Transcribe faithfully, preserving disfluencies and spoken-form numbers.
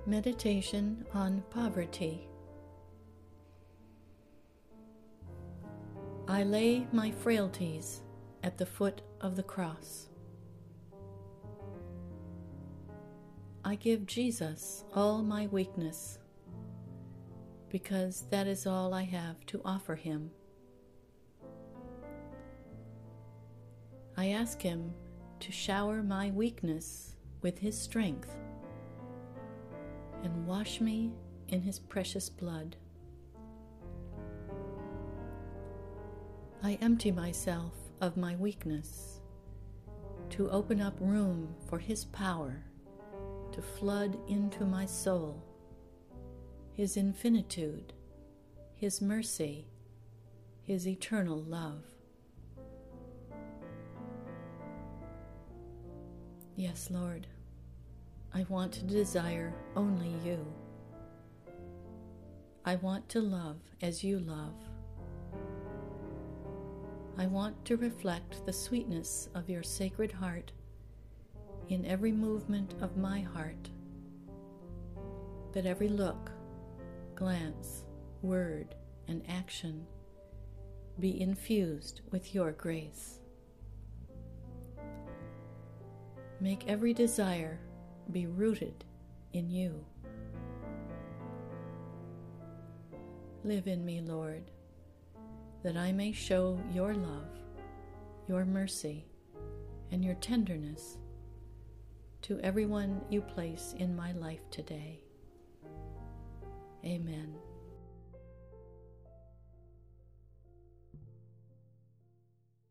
Meditation on Poverty. I lay my frailties at the foot of the cross. I give Jesus all my weakness, because that is all I have to offer him. I ask him to shower my weakness with his strength and wash me in his precious blood. I empty myself of my weakness to open up room for his power to flood into my soul, his infinitude, his mercy, his eternal love. Yes, Lord, I want to desire only you. I want to love as you love. I want to reflect the sweetness of your sacred heart in every movement of my heart, that every look, glance, word, and action be infused with your grace. Make every desire be rooted in you. Live in me, Lord, that I may show your love, your mercy, and your tenderness to everyone you place in my life today. Amen.